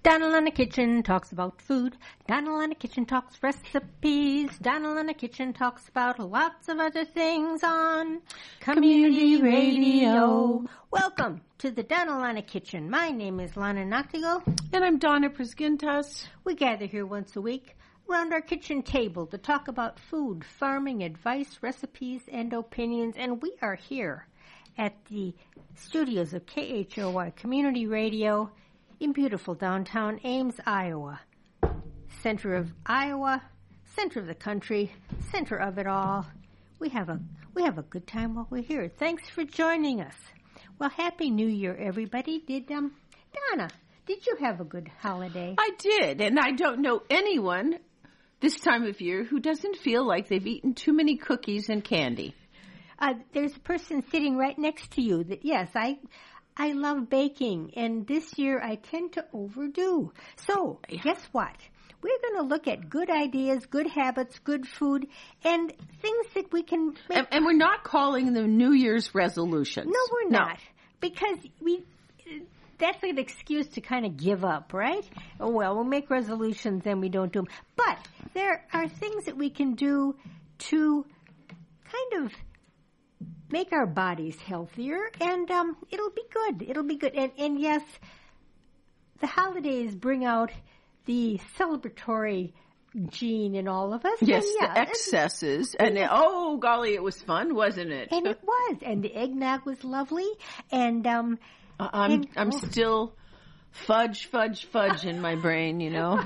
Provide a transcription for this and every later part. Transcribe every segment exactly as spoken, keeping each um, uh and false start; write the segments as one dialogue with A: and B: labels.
A: Donald in the Kitchen talks about food. Donald in the Kitchen talks recipes. Donald in the Kitchen talks about lots of other things on Community, Community Radio. Radio. Welcome to the Donald in the Kitchen. My name is Lana Noctigal.
B: And I'm Donna Prisgintas.
A: We gather here once a week around our kitchen table to talk about food, farming, advice, recipes, and opinions. And we are here at the studios of K H O Y Community Radio in beautiful downtown Ames, Iowa. Center of Iowa, center of the country, center of it all. We have a we have a good time while we're here. Thanks for joining us. Well, Happy New Year, everybody. Did um Donna, did you have a good holiday?
B: I did, and I don't know anyone this time of year who doesn't feel like they've eaten too many cookies and candy.
A: Uh, there's a person sitting right next to you that, yes, I I love baking, and this year I tend to overdo. So, guess what? We're going to look at good ideas, good habits, good food, and things that we can make.
B: And, and we're not calling them New Year's resolutions.
A: No, we're
B: no.
A: not. Because we that's an excuse to kind of give up, right? Oh, well, we'll make resolutions and we don't do them. But there are things that we can do to kind of make our bodies healthier, and um, it'll be good. It'll be good. And, and yes, the holidays bring out the celebratory gene in all of us.
B: Yes,
A: and, yeah,
B: the excesses. And, and oh, golly, it was fun, wasn't it?
A: And it was. And the eggnog was lovely. And um,
B: uh, I'm
A: and,
B: I'm
A: oh.
B: still fudge, fudge, fudge in my brain, you know.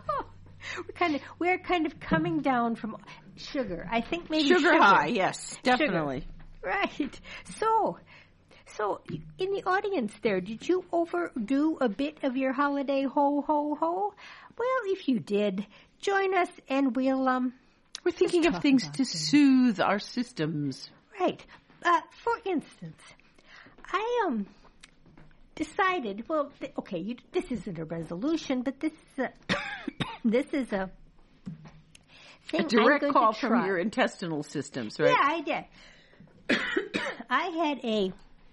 A: We're kind of we're kind of coming down from sugar. I think maybe
B: sugar,
A: sugar.
B: high. Yes, definitely.
A: Sugar. Right. So, so in the audience there, did you overdo a bit of your holiday ho ho ho? Well, if you did, join us and we'll um.
B: We're thinking of things to things. soothe our systems.
A: Right. Uh, for instance, I um decided. Well, th- okay, you, this isn't a resolution, but this is a this is a thing.
B: A direct
A: I'm going
B: call
A: to
B: from
A: try.
B: your intestinal systems, right?
A: Yeah, I did. I had a,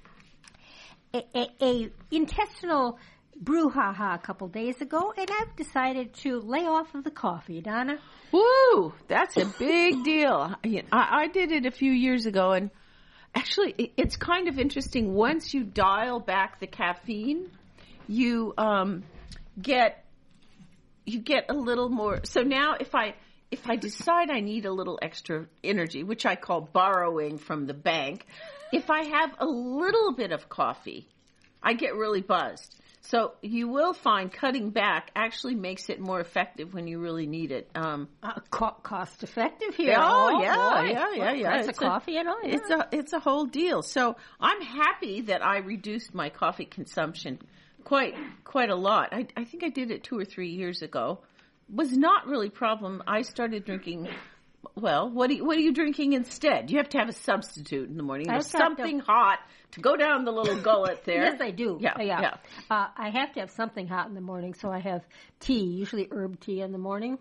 A: a, a, a intestinal brouhaha a couple days ago, and I've decided to lay off of the coffee, Donna.
B: Woo! That's a big deal. I, I did it a few years ago, and actually, it's kind of interesting. Once you dial back the caffeine, you um, get you get a little more. So now, if I If I decide I need a little extra energy, which I call borrowing from the bank, if I have a little bit of coffee, I get really buzzed. So you will find cutting back actually makes it more effective when you really need it. Um,
A: uh, co- cost effective here.
B: Oh,
A: oh
B: yeah,
A: boy.
B: yeah, yeah, yeah.
A: That's
B: it's
A: a coffee and all. Yeah.
B: It's a it's a whole deal. So I'm happy that I reduced my coffee consumption quite quite a lot. I, I think I did it two or three years ago. Was not really a problem. I started drinking, well, what, do you, what are you drinking instead? You have to have a substitute in the morning. There's something to, hot to go down the little gullet there.
A: Yes, I do.
B: Yeah,
A: yeah.
B: yeah.
A: Uh, I have to have something hot in the morning, so I have tea, usually herb tea in the morning.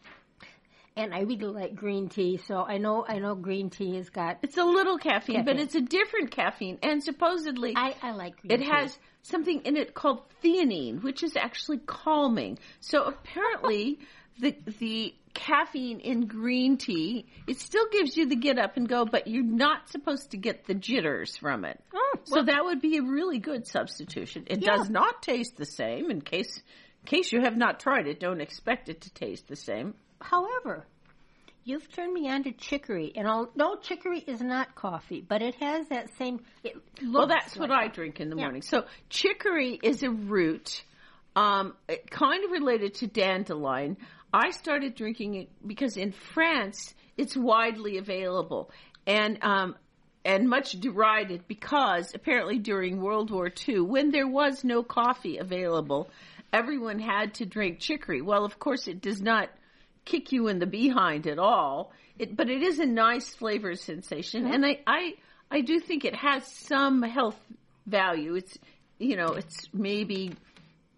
A: And I really like green tea, so I know I know green tea has got...
B: It's a little caffeine,
A: caffeine.
B: but it's a different caffeine. And supposedly...
A: I, I like green
B: it
A: tea.
B: It has something in it called theanine, which is actually calming. So apparently the the caffeine in green tea, it still gives you the get up and go, but you're not supposed to get the jitters from it.
A: Oh, well,
B: so that would be a really good substitution. It
A: yeah.
B: does not taste the same. In case in case you have not tried it, don't expect it to taste the same.
A: However, you've turned me on to chicory, and I'll, no, chicory is not coffee, but it has that same. It looks
B: well, that's
A: like
B: what
A: that.
B: I drink in the
A: yeah.
B: morning. So chicory is a root, um, kind of related to dandelion. I started drinking it because in France it's widely available, and um, and much derided because apparently during World War Two, when there was no coffee available, everyone had to drink chicory. Well, of course, it does not kick you in the behind at all, it, but it is a nice flavor sensation, mm-hmm. and I, I I do think it has some health value. It's, you know, it's maybe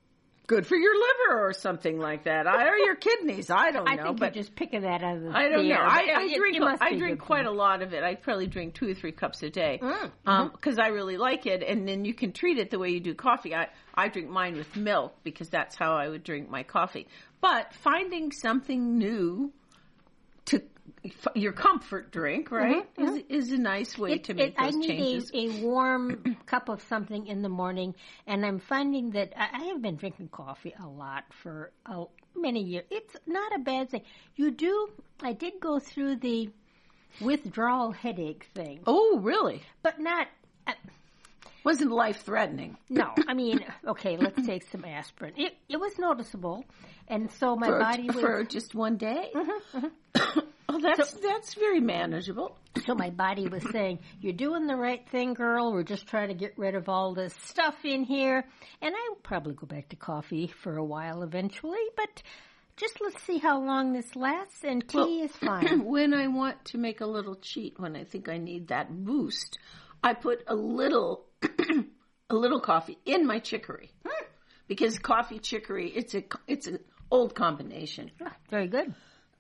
B: good for your liver or something like that, I, or your kidneys. I don't know.
A: I think
B: but
A: you're just picking that out of the
B: I don't know.
A: air,
B: I, I
A: it,
B: drink.
A: it must
B: I
A: be
B: drink
A: good
B: quite
A: for
B: a
A: you.
B: lot of it. I probably drink two or three cups a day because
A: Mm,
B: um, I really like it. And then you can treat it the way you do coffee. I I drink mine with milk because that's how I would drink my coffee. But finding something new to your comfort drink, right,
A: Mm-hmm,
B: is is a nice way
A: It-
B: to make
A: it- I
B: those
A: need
B: changes.
A: a, a warm cup of something in the morning, and I'm finding that I, I have been drinking coffee a lot for uh, many years. It's not a bad thing. You do. I did go through the withdrawal headache thing,
B: Oh, really?
A: but not. Uh,
B: Wasn't life threatening?
A: no, I mean, okay, let's take some aspirin. It it was noticeable, and so my
B: for,
A: body was.
B: for just one day.
A: Mhm,
B: Oh, that's that's very manageable.
A: So my body was saying, you're doing the right thing, girl. We're just trying to get rid of all this stuff in here. And I'll probably go back to coffee for a while eventually, but just let's see how long this lasts, and tea
B: Well,
A: is fine.
B: When I want to make a little cheat, when I think I need that boost, I put a little a little coffee in my chicory. Because coffee chicory, it's a it's an old combination.
A: Ah, very good.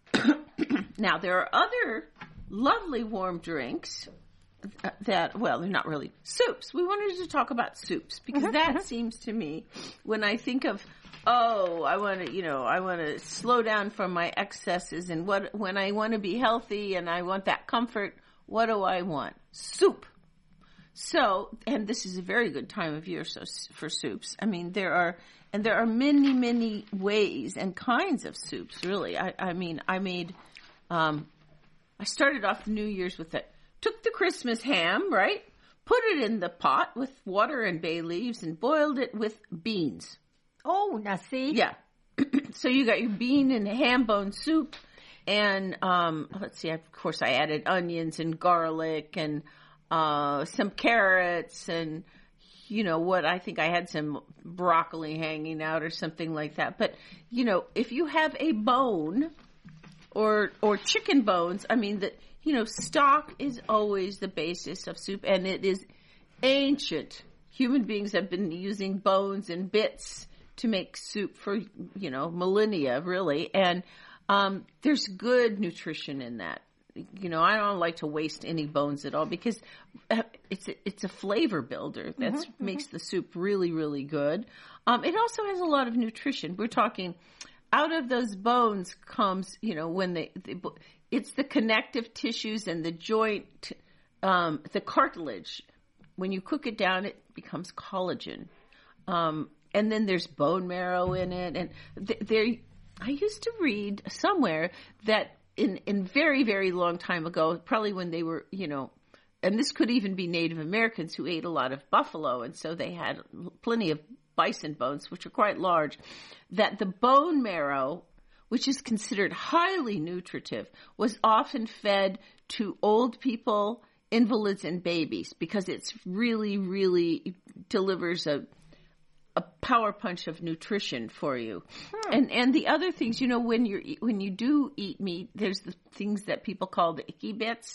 B: Now there are other lovely warm drinks that, well, they're not really soups. We wanted to talk about soups because that seems to me, when I think of, oh, I want to, you know, I want to slow down from my excesses, and what when I want to be healthy and I want that comfort, what do I want? Soup. So, and this is a very good time of year so for soups. I mean, there are, and there are many, many ways and kinds of soups, really. I, I mean, I made, um, I started off New Year's with it. Took the Christmas ham, right? Put it in the pot with water and bay leaves and boiled it with beans.
A: Oh, now see?
B: Yeah. So you got your bean and ham bone soup. And, um, let's see, of course I added onions and garlic and, uh, some carrots and, you know, what I think I had some broccoli hanging out or something like that. But, you know, if you have a bone or, or chicken bones, I mean, the, you know, stock is always the basis of soup, and it is ancient. Human beings have been using bones and bits to make soup for, you know, millennia, really. And, um, there's good nutrition in that. You know, I don't like to waste any bones at all because it's a, it's a flavor builder that mm-hmm, makes mm-hmm. the soup really, really good. Um, it also has a lot of nutrition. We're talking out of those bones comes, you know, when they, they it's the connective tissues and the joint, um, the cartilage. When you cook it down, it becomes collagen. Um, and then there's bone marrow in it. And th- there, I used to read somewhere that in, in very, very long time ago, probably when they were, you know, and this could even be Native Americans who ate a lot of buffalo. And so they had plenty of bison bones, which are quite large, that the bone marrow, which is considered highly nutritive, was often fed to old people, invalids, and babies because it's really, really delivers a a power punch of nutrition for you. Hmm. And and the other things, you know, when you're when you do eat meat, there's the things that people call the icky bits,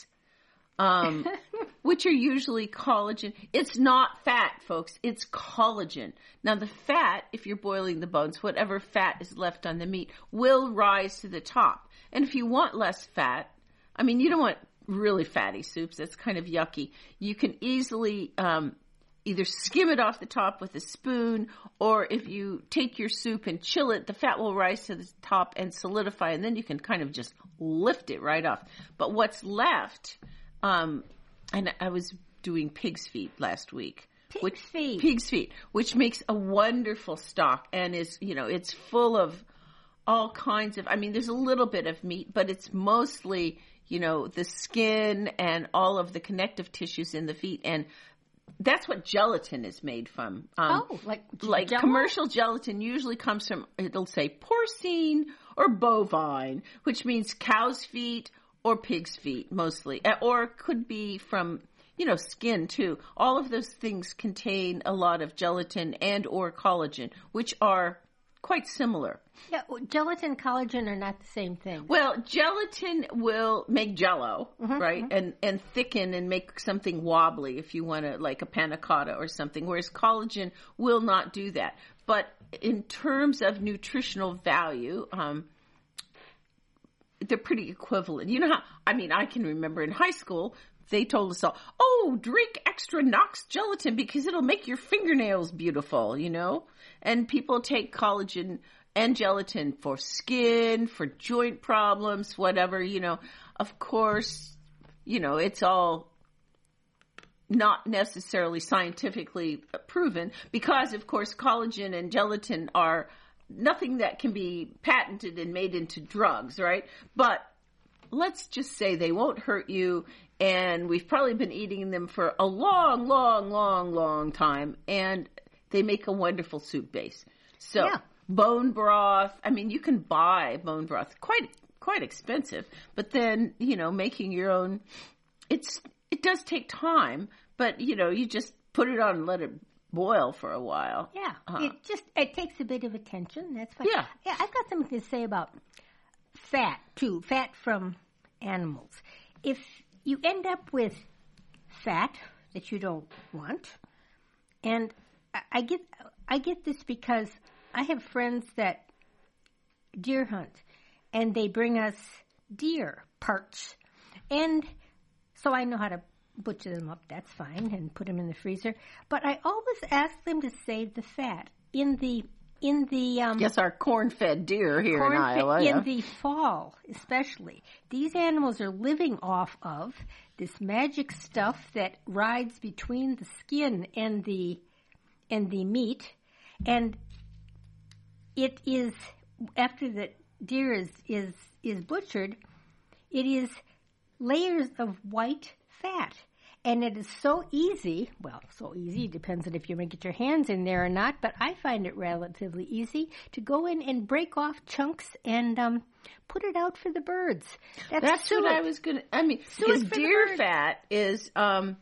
B: um, which are usually collagen. It's not fat, folks. It's collagen. Now, the fat, if you're boiling the bones, whatever fat is left on the meat, will rise to the top. And if you want less fat, I mean, you don't want really fatty soups. That's kind of yucky. You can easily um, either skim it off the top with a spoon, or if you take your soup and chill it, the fat will rise to the top and solidify, and then you can kind of just lift it right off. But what's left, um, and I was doing pig's feet last week.
A: Pig's
B: which,
A: feet.
B: Pig's feet, which makes a wonderful stock and is, you know, it's full of all kinds of, I mean, there's a little bit of meat, but it's mostly, you know, the skin and all of the connective tissues in the feet. And that's what gelatin is made from. Um,
A: oh, like
B: like
A: Jell-O?
B: Commercial gelatin usually comes from, it'll say porcine or bovine, which means cow's feet or pig's feet mostly, or it could be from, you know, skin too. All of those things contain a lot of gelatin and or collagen, which are quite similar.
A: Yeah, gelatin and collagen are not the same thing.
B: Well, gelatin will make jello,
A: mm-hmm,
B: right?
A: Mm-hmm.
B: And and thicken and make something wobbly if you want to, like a panna cotta or something, whereas collagen will not do that. but in terms of nutritional value, um, they're pretty equivalent. You know how, I mean, I can remember in high school, they told us all, oh, drink extra Knox gelatin because it'll make your fingernails beautiful, you know? And people take collagen and gelatin for skin, for joint problems, whatever, you know. Of course, you know, it's all not necessarily scientifically proven because, of course, collagen and gelatin are nothing that can be patented and made into drugs, right? But let's just say they won't hurt you, and we've probably been eating them for a long, long, long, long time, and they make a wonderful soup base. So
A: yeah.
B: Bone broth, I mean, you can buy bone broth, quite quite expensive, but then, you know, making your own, it's it does take time, but, you know, you just put it on and let it boil for a while.
A: Yeah,
B: uh,
A: it just it takes a bit of attention. That's fine.
B: Yeah.
A: yeah. I've got something to say about fat too. Fat from animals. If you end up with fat that you don't want, and I, I get I get this because I have friends that deer hunt, and they bring us deer parts, and so I know how to butcher them up. That's fine, and put them in the freezer. But I always ask them to save the fat in the in the um,
B: yes, our corn-fed deer here
A: corn
B: in Iowa.
A: in
B: Yeah.
A: the fall, especially. These animals are living off of this magic stuff that rides between the skin and the and the meat, and it is after the deer is is is butchered, it is layers of white fat. And it is so easy, well, so easy, depends on if you're going to get your hands in there or not, but I find it relatively easy to go in and break off chunks and um, put it out for the birds. That's,
B: That's what
A: suet.
B: I was going to, I mean,
A: Suet
B: because
A: for the
B: deer
A: birds.
B: fat is, um,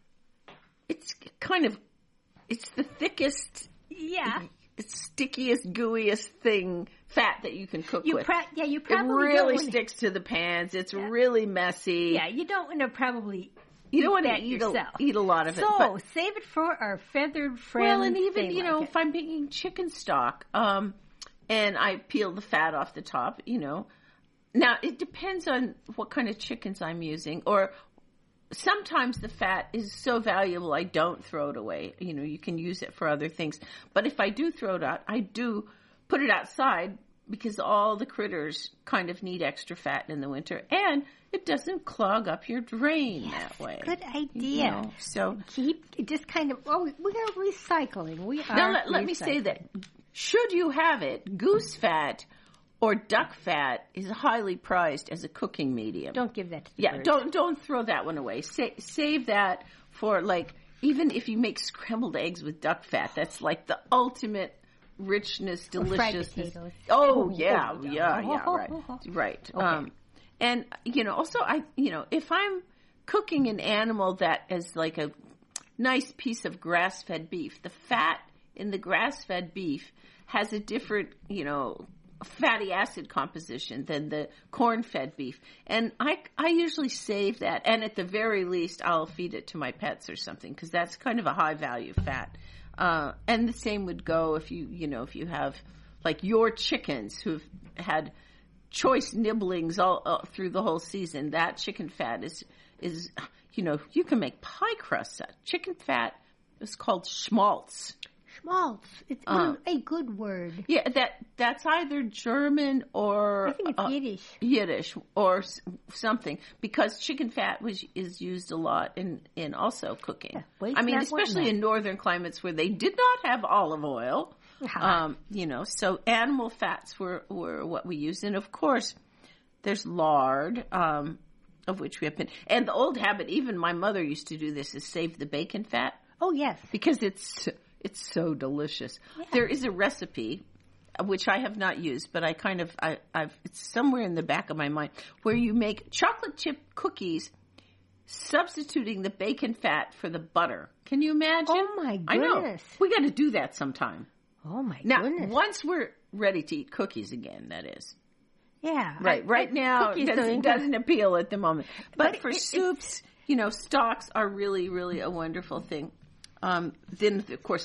B: it's kind of, it's the thickest,
A: Yeah.
B: it's stickiest, gooeyest thing, fat that you can cook
A: You
B: with.
A: pro- yeah, you
B: It
A: probably
B: really
A: don't wanna,
B: sticks to the pans. It's
A: Yeah.
B: really messy.
A: Yeah, you don't want to probably
B: You don't want to
A: that
B: eat a,
A: yourself.
B: eat a lot of it.
A: So,
B: but,
A: save it for our feathered friends.
B: well, and even,
A: They
B: you know,
A: like
B: if I'm making chicken stock, um, and I peel the fat off the top, you know. Now, it depends on what kind of chickens I'm using, or sometimes the fat is so valuable I don't throw it away. You know, you can use it for other things. But if I do throw it out, I do put it outside because all the critters kind of need extra fat in the winter, and it doesn't clog up your drain
A: Yes,
B: that way.
A: good idea.
B: You know, so
A: Keep just kind of, oh, we are recycling. We are
B: now let, let me say
A: recycling.
B: that should you have it, goose fat or duck fat is highly prized as a cooking medium.
A: Don't give that to the
B: yeah,
A: birds.
B: don't don't throw that one away. Sa- save that for, like, even if you make scrambled eggs with duck fat, that's like the ultimate richness,
A: Or fried
B: deliciousness.
A: potatoes.
B: Oh
A: Oh,
B: yeah,
A: oh,
B: yeah,
A: yeah.
B: yeah, right, right.
A: Okay.
B: Um, and you know, also I, you know, if I'm cooking an animal that is like a nice piece of grass-fed beef, the fat in the grass-fed beef has a different, you know, fatty acid composition than the corn-fed beef. And I, I usually save that, and at the very least, I'll feed it to my pets or something, because that's kind of a high-value fat. Uh, and the same would go if you, you know, if you have, like, your chickens who've had choice nibblings all uh, through the whole season. That chicken fat is, is, you know, you can make pie crusts out. Chicken fat is called schmaltz.
A: Schmaltz. It's
B: Uh,
A: a good word.
B: Yeah, that that's either German or
A: I think it's
B: uh,
A: Yiddish.
B: Yiddish or s- something, because chicken fat was is used a lot in in also cooking.
A: Yeah, waste
B: I mean,
A: not, want
B: especially
A: not.
B: in northern climates where they did not have olive oil.
A: Ah.
B: Um, you know, so animal fats were were what we used, and of course, there's lard. Um, of which we have been, and the old habit, even my mother used to do this, is save the bacon fat,
A: Oh, yes.
B: because it's it's so delicious.
A: Yeah.
B: There is a recipe, uh, which I have not used, but I kind of I, I've it's somewhere in the back of my mind, where you make chocolate chip cookies, substituting the bacon fat for the butter. Can you imagine?
A: Oh, my
B: I know.
A: goodness.
B: We got to do that sometime.
A: Oh, my
B: Now,
A: goodness.
B: once we're ready to eat cookies again, that is.
A: Yeah.
B: Right,
A: I-
B: right
A: I-
B: now it
A: cookies
B: doesn't,
A: don't-
B: doesn't appeal at the moment. But,
A: But
B: for
A: it- it's-
B: soups, you know, stocks are really, really a wonderful thing. Um, then, of course,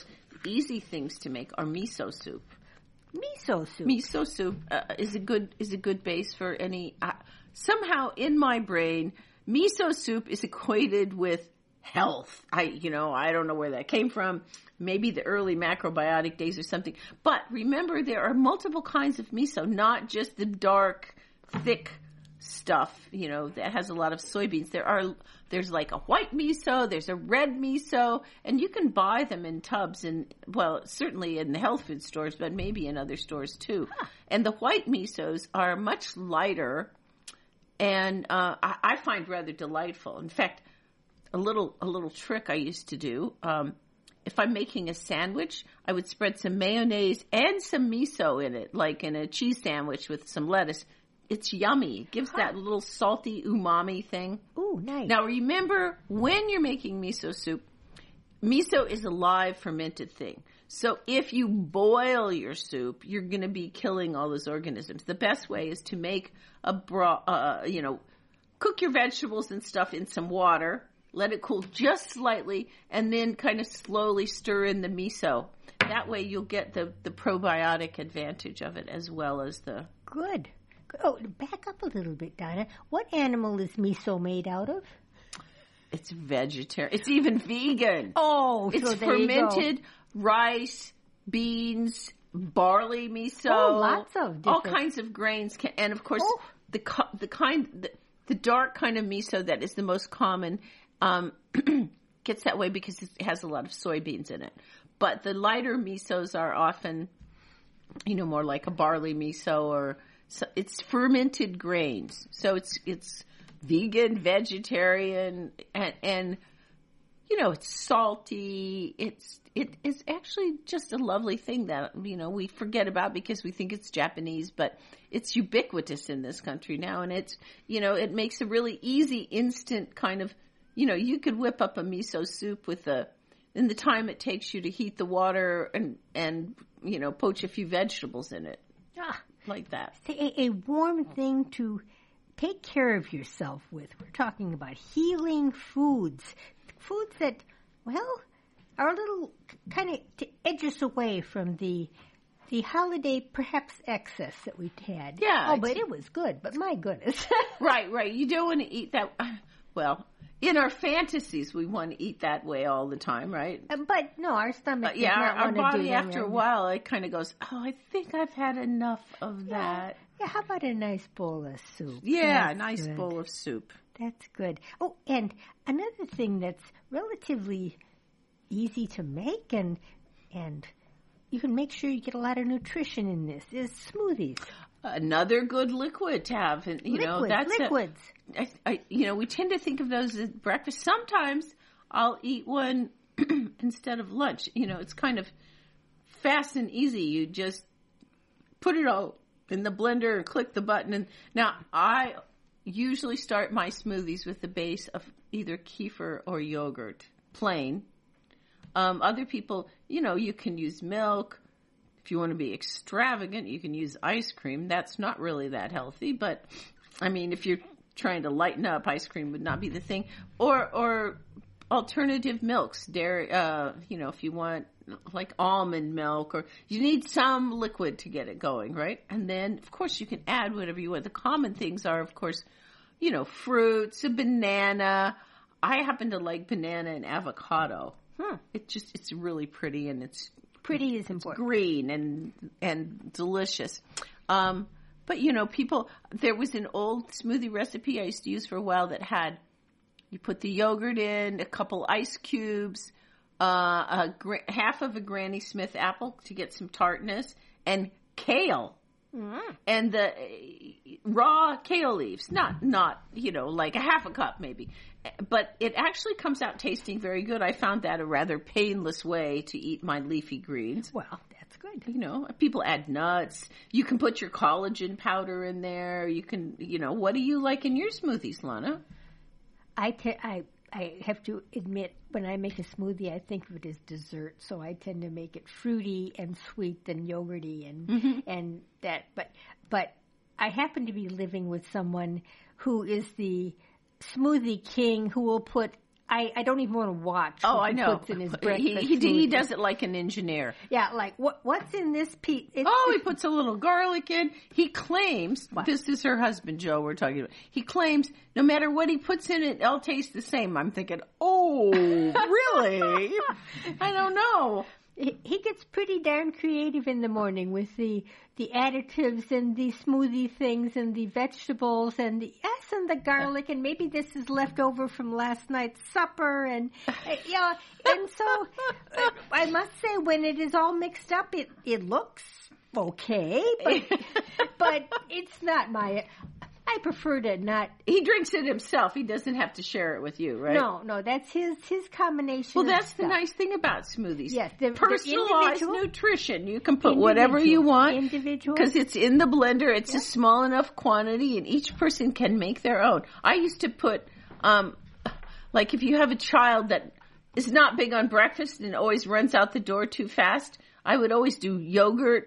B: easy things to make are miso soup.
A: Miso soup.
B: Miso soup uh, is a good is a good base for any. Uh, somehow in my brain, miso soup is equated with health. I you know I don't know where that came from. Maybe the early macrobiotic days or something. But remember, there are multiple kinds of miso, not just the dark, thick stuff, you know, that has a lot of soybeans. There are, there's like a white miso, there's a red miso, and you can buy them in tubs and, well, certainly in the health food stores, but maybe in other stores too. Huh. And the white misos are much lighter and, uh, I, I find rather delightful. In fact, a little, a little trick I used to do, um, if I'm making a sandwich, I would spread some mayonnaise and some miso in it, like in a cheese sandwich with some lettuce. It's yummy. It gives that little salty umami thing.
A: Ooh, nice.
B: Now remember, when you're making miso soup, miso is a live fermented thing. So if you boil your soup, you're going to be killing all those organisms. The best way is to make a broth, uh, you know, cook your vegetables and stuff in some water, let it cool just slightly, and then kind of slowly stir in the miso. That way you'll get the, the probiotic advantage of it as well as the...
A: Good. Oh, back up a little bit, Donna. What animal is miso made out of?
B: It's vegetarian. It's even vegan.
A: Oh,
B: it's
A: so there
B: fermented
A: you go.
B: Rice, beans, barley miso.
A: Oh, lots of different.
B: All kinds of grains, can, and of course oh. the the kind the, the dark kind of miso that is the most common um, gets that way because it has a lot of soybeans in it. But the lighter misos are often, you know, more like a barley miso or. So it's fermented grains, so it's it's vegan, vegetarian, and, and you know it's salty. It's it is actually just a lovely thing that you know we forget about because we think it's Japanese, but it's ubiquitous in this country now, and it's you know it makes a really easy, instant kind of you know you could whip up a miso soup with the in the time it takes you to heat the water and and you know poach a few vegetables in it.
A: Ah.
B: Like that.
A: A, a warm thing to take care of yourself with. We're talking about healing foods. Foods that, well, are a little kind of to edge us away from the the holiday perhaps excess that we had.
B: Yeah.
A: Oh, but it was good, but my goodness.
B: Right, right. You don't want to eat that. Well, in our fantasies, we want to eat that way all the time, right?
A: Uh, but no, our stomach
B: uh, yeah,
A: does not
B: our, our body
A: do
B: after
A: that.
B: a while, it kind of goes, oh, I think I've had enough of
A: yeah.
B: that.
A: Yeah, how about a nice bowl of soup?
B: Yeah,
A: that's
B: a nice
A: good.
B: bowl of soup.
A: That's good. Oh, and another thing that's relatively easy to make and and you can make sure you get a lot of nutrition in this is smoothies.
B: Another good liquid to have, and you
A: liquids,
B: know that's
A: liquids.
B: A, I, I, you know, we tend to think of those as breakfast. Sometimes I'll eat one instead of lunch. You know, it's kind of fast and easy. You just put it all in the blender and click the button. And now I usually start my smoothies with the base of either kefir or yogurt, plain. Um, other people, you know, you can use milk. If you want to be extravagant, you can use ice cream. That's not really that healthy, but I mean, if you're trying to lighten up, ice cream would not be the thing. Or, or alternative milks, dairy. Uh, you know, if you want like almond milk, or you need some liquid to get it going, right? And then, of course, you can add whatever you want. The common things are, of course, you know, fruits, a banana. I happen to like banana and avocado.
A: Hmm.
B: It just it's really pretty and it's.
A: Pretty is important.
B: Green and and delicious. Um, but, you know, people, there was an old smoothie recipe I used to use for a while that had, you put the yogurt in, a couple ice cubes, uh, a gra- half of a Granny Smith apple to get some tartness, and kale. Mm. And the uh, raw kale leaves, not, not, you know, like a half a cup maybe. But it actually comes out tasting very good. I found that a rather painless way to eat my leafy greens.
A: Well, that's good.
B: You know, people add nuts. You can put your collagen powder in there. You can, you know, what do you like in your smoothies, Lana?
A: I, te- I, I have to admit, when I make a smoothie, I think of it as dessert. So I tend to make it fruity and sweet and yogurty and mm-hmm. and that. But but I happen to be living with someone who is the smoothie king, who will put I, I don't even want to watch
B: Oh,
A: what
B: I
A: he
B: know.
A: puts in his
B: He,
A: breakfast
B: he, he
A: smoothie.
B: does it like an engineer.
A: Yeah, like, what what's in this piece? It's
B: Oh, he puts a little garlic in. He claims,
A: What?
B: this is her husband, Joe, we're talking about. He claims no matter what he puts in it, it'll taste the same. I'm thinking, oh, really? I don't know.
A: He he gets pretty darn creative in the morning with the the additives and the smoothie things and the vegetables and the yes and the garlic, and maybe this is left over from last night's supper, and uh, yeah, and so uh, I must say, when it is all mixed up, it it looks okay, but but it's not my. I prefer to not.
B: He drinks it himself. He doesn't have to share it with you, right?
A: No, no, that's his his combination.
B: Well,
A: of
B: that's the
A: stuff.
B: nice thing about smoothies.
A: Yes, they're- they're
B: personalized
A: individual.
B: nutrition. You can put whatever you
A: Individual.
B: want
A: Individual.
B: because it's in the blender. It's
A: Yeah.
B: a small enough quantity, and each person can make their own. I used to put, um, like, if you have a child that is not big on breakfast and always runs out the door too fast, I would always do yogurt,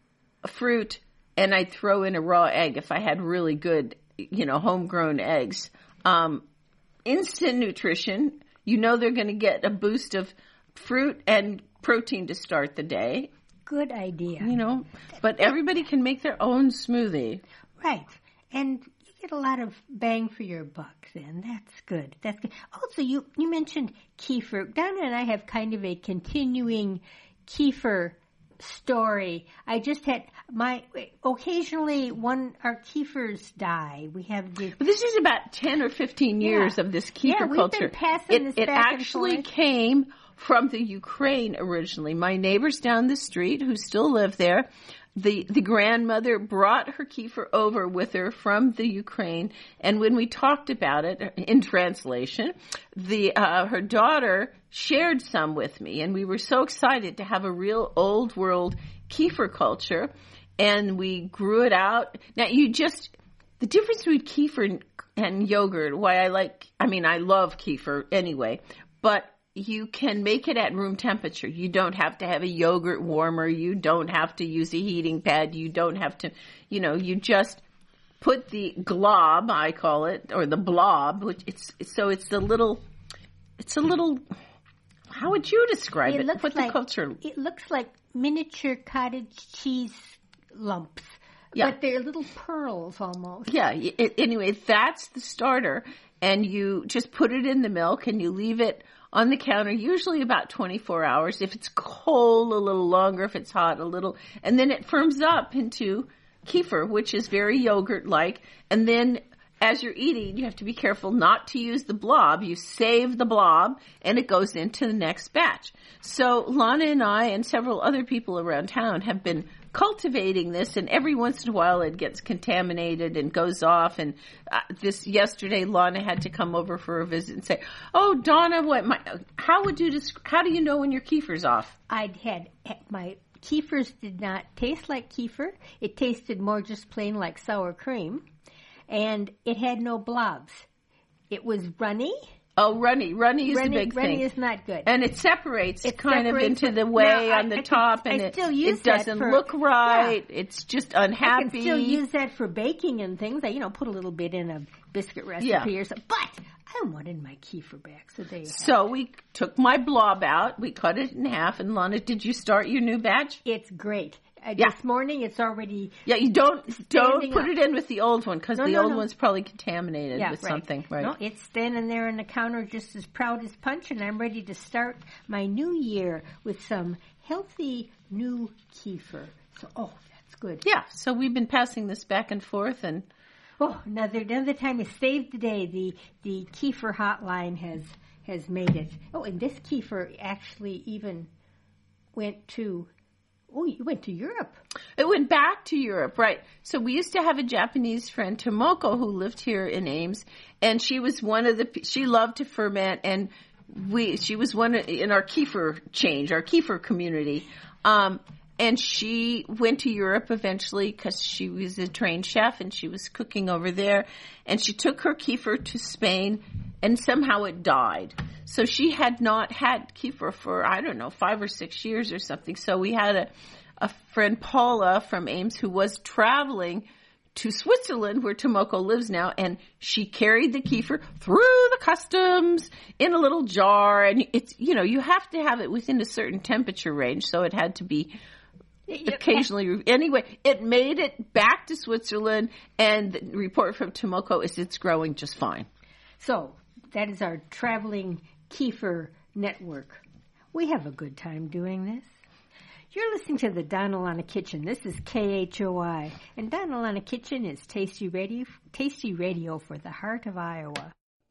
B: fruit, and I'd throw in a raw egg if I had really good, you know, homegrown eggs. Um, instant nutrition. You know they're going to get a boost of fruit and protein to start the day,
A: Good idea.
B: you know. But everybody can make their own smoothie.
A: Right. And you get a lot of bang for your buck then. That's good. That's good. Also, you, you mentioned kefir. Donna and I have kind of a continuing kefir story. I just had my, occasionally one, our kefirs die. We have the,
B: But this is about ten or fifteen years
A: Yeah.
B: of this kefir
A: Yeah, we've
B: culture.
A: been passing
B: it
A: this
B: it
A: back and
B: actually
A: forth.
B: came from the Ukraine originally. My neighbors down the street who still live there, the the grandmother brought her kefir over with her from the Ukraine, and when we talked about it in translation, the uh, her daughter shared some with me, and we were so excited to have a real old world kefir culture, and we grew it out. Now you just the difference between kefir and, and yogurt. Why I like, I mean, I love kefir anyway, but you can make it at room temperature. You don't have to have a yogurt warmer. You don't have to use a heating pad. You don't have to, you know, you just put the glob, I call it, or the blob, which it's, so it's the little, it's a little, how would you describe it?
A: it looks
B: Put
A: like,
B: the culture.
A: it looks like miniature cottage cheese lumps.
B: Yeah.
A: But they're little pearls almost.
B: Yeah. It, anyway, that's the starter. And you just put it in the milk and you leave it on the counter, usually about twenty-four hours. If it's cold, a little longer. If it's hot, a little. And then it firms up into kefir, which is very yogurt-like. And then as you're eating, you have to be careful not to use the blob. You save the blob, and it goes into the next batch. So Lana and I and several other people around town have been cultivating this, and every once in a while it gets contaminated and goes off. And uh, this yesterday, Lana had to come over for a visit and say, "Oh, Donna, what? My, how would you? Desc- how do you know when your kefir's off?"
A: I'd had my kefirs did not taste like kefir. It tasted more just plain like sour cream, and it had no blobs. It was runny.
B: Oh, runny, runny is
A: runny,
B: the big
A: runny
B: thing,
A: is not good.
B: and it separates
A: It
B: kind
A: separates
B: of into
A: it.
B: the way
A: Now, I-
B: on the
A: I can-
B: top, and
A: I
B: it,
A: still use
B: it
A: that
B: doesn't
A: for-
B: look right. It's just unhappy.
A: I can still use that for baking and things. I, you know, put a little bit in a biscuit recipe
B: Yeah.
A: or something. But I wanted my kefir back, so there you have it.
B: So we took my blob out, we cut it in half, and Lana, did you start your new batch?
A: It's great. Uh,
B: Yeah.
A: This morning, it's already
B: Yeah, you don't don't
A: Standing
B: put
A: up.
B: it in with the old one because
A: No,
B: the
A: no,
B: old
A: no.
B: one's probably contaminated
A: yeah,
B: with
A: right.
B: something, right?
A: No, it's standing there on the counter just as proud as punch, and I'm ready to start my new year with some healthy new kefir. So, oh, that's good.
B: Yeah, so we've been passing this back and forth, and
A: Oh, another another time is saved the day. The the kefir hotline has has made it. Oh, and this kefir actually even went to. Oh, you went to Europe.
B: it went back to Europe, right? So we used to have a Japanese friend, Tomoko, who lived here in Ames, and she was one of the. She loved to ferment, and we. She was one of, in our kefir change, our kefir community. Um, And she went to Europe eventually because she was a trained chef and she was cooking over there. And she took her kefir to Spain and somehow it died. So she had not had kefir for, I don't know, five or six years or something. So we had a, a friend, Paula from Ames, who was traveling to Switzerland, where Tomoko lives now, and she carried the kefir through the customs in a little jar. And it's, you know, you have to have it within a certain temperature range, so it had to be occasionally. Anyway, it made it back to Switzerland, and the report from Tomoko is it's growing just fine.
A: So that is our traveling kefir network. We have a good time doing this. You're listening to the Donna Lana Kitchen. This is K H O I, and Donna Lana Kitchen is tasty radio, tasty radio for the heart of Iowa.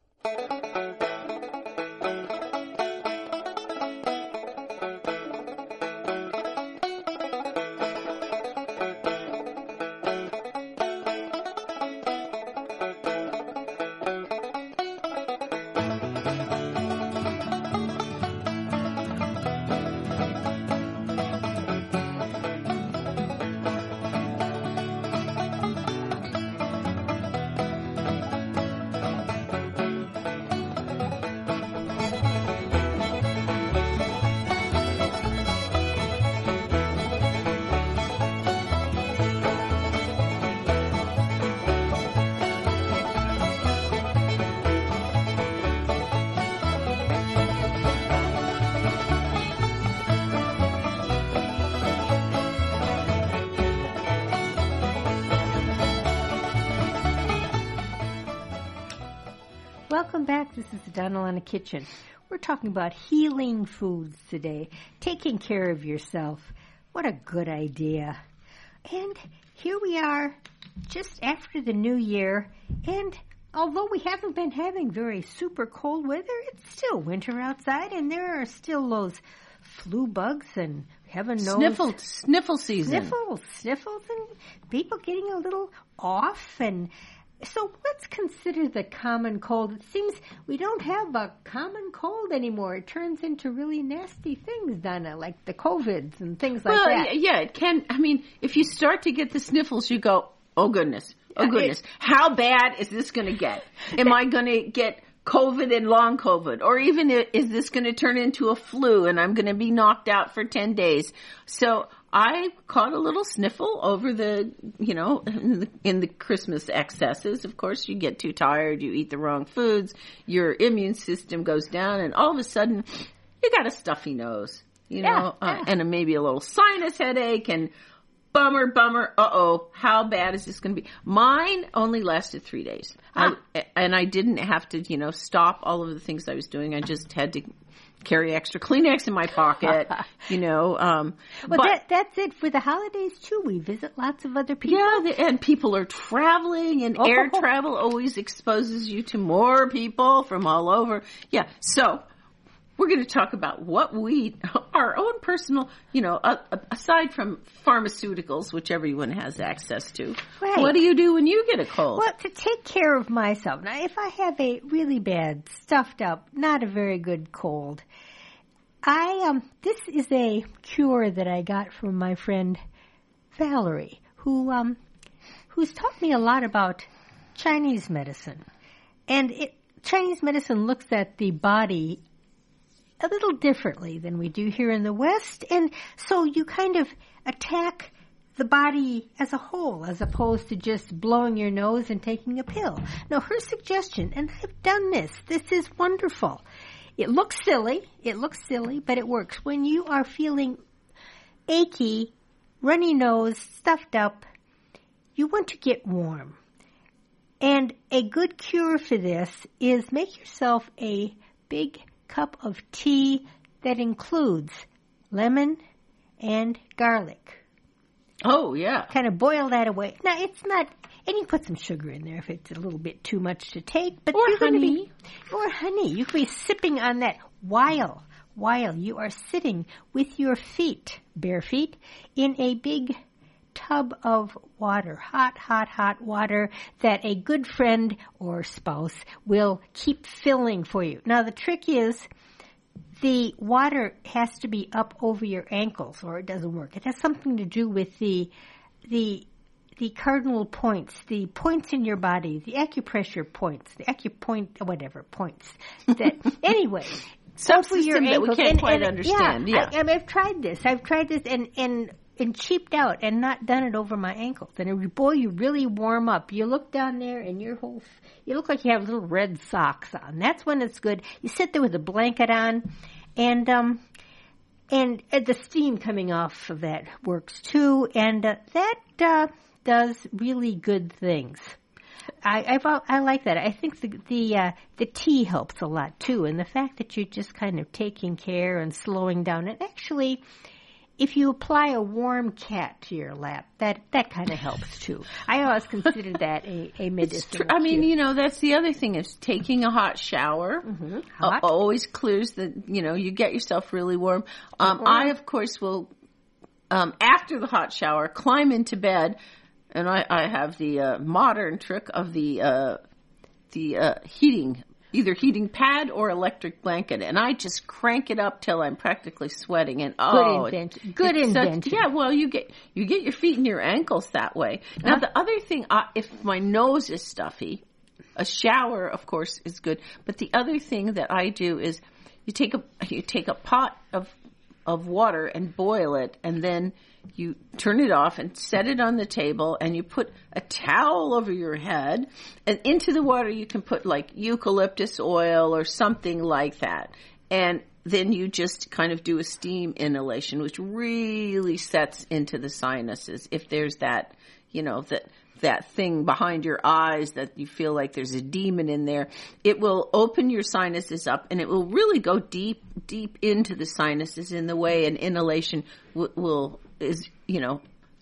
A: Welcome back. This is the Donna Lana Kitchen. We're talking about healing foods today. Taking care of yourself. What a good idea. And here we are just after the new year. And although we haven't been having very super cold weather, it's still winter outside. And there are still those flu bugs and heaven knows.
B: Sniffle, sniffle season.
A: Sniffles, sniffles and people getting a little off. And so let's consider the common cold. It seems we don't have a common cold anymore. It turns into really nasty things, Donna, like the COVIDs and things like
B: well,
A: that.
B: Well, yeah, it can. I mean, if you start to get the sniffles, you go, oh, goodness. Oh, goodness. It, How bad is this going to get? Am I going to get COVID and long COVID? Or even is this going to turn into a flu and I'm going to be knocked out for ten days? So I caught a little sniffle over the, you know, in the, in the Christmas excesses. Of course, you get too tired, you eat the wrong foods, your immune system goes down, and all of a sudden, you got a stuffy nose, you know,
A: yeah,
B: uh,
A: yeah.
B: and a, maybe a little sinus headache, and bummer, bummer, uh-oh, how bad is this going to be? Mine only lasted three days.
A: Ah.
B: I, and I didn't have to, you know, stop all of the things I was doing. I just had to carry extra Kleenex in my pocket, you know. Um,
A: well,
B: but,
A: that, that's it for the holidays, too. We visit lots of other people.
B: Yeah, the, and people are traveling, and
A: oh.
B: air travel always exposes you to more people from all over. Yeah, so we're going to talk about what we, our own personal, you know, uh, aside from pharmaceuticals, which everyone has access to.
A: Right.
B: What do you do when you get a cold?
A: Well, to take care of myself. Now, if I have a really bad, stuffed up, not a very good cold, I, um, this is a cure that I got from my friend Valerie, who, um, who's taught me a lot about Chinese medicine. And it, Chinese medicine looks at the body a little differently than we do here in the West. And so you kind of attack the body as a whole as opposed to just blowing your nose and taking a pill. Now, her suggestion, and I've done this, this is wonderful. It looks silly, it looks silly, but it works. When you are feeling achy, runny nose, stuffed up, you want to get warm. And a good cure for this is make yourself a big cup of tea that includes lemon and garlic.
B: Oh, yeah.
A: Kind of boil that away. Now, it's not, and you put some sugar in there if it's a little bit too much to take. But
B: or
A: you're
B: honey.
A: Be, or honey. You can be sipping on that while, while you are sitting with your feet, bare feet, in a big tub of water, hot, hot, hot water that a good friend or spouse will keep filling for you. Now, the trick is the water has to be up over your ankles or it doesn't work. It has something to do with the the the cardinal points, the points in your body, the acupressure points, the acupoint, whatever, points. That Anyway,
B: some
A: over your
B: system
A: ankles.
B: that we can't
A: and,
B: quite
A: and,
B: understand.
A: Yeah,
B: yeah.
A: I, I mean, I've tried this. I've tried this, and, and and cheaped out and not done it over my ankles. And boy, you really warm up. You look down there and your whole, you look like you have little red socks on. That's when it's good. You sit there with a blanket on, and um, and uh, the steam coming off of that works too. And uh, that uh, does really good things. I I, I like that. I think the the uh, the tea helps a lot too, and the fact that you're just kind of taking care and slowing down. And actually, if you apply a warm cat to your lap, that, that kind of helps too. I always consider that a, a medicinal
B: I mean,
A: cure.
B: you know, that's the other thing is taking a hot shower.
A: Mm-hmm.
B: Hot. Uh, always clears the, you know, you get yourself really warm. Um, warm. I, of course, will, um, after the hot shower, climb into bed, and I, I have the uh, modern trick of the uh, the uh, heating either heating pad or electric blanket, and I just crank it up till I'm practically sweating. And oh,
A: good invention. Good invention.
B: Yeah, well, you get you get your feet and your ankles that way. Now, the other thing, uh, if my nose is stuffy, a shower, of course, is good. But the other thing that I do is you take a you take a pot of of water and boil it, and then you turn it off and set it on the table, and you put a towel over your head, and into the water you can put like eucalyptus oil or something like that. And then you just kind of do a steam inhalation, which really sets into the sinuses. If there's that, you know, that that thing behind your eyes that you feel like there's a demon in there, it will open your sinuses up, and it will really go deep, deep into the sinuses in the way an inhalation w- will is, you know,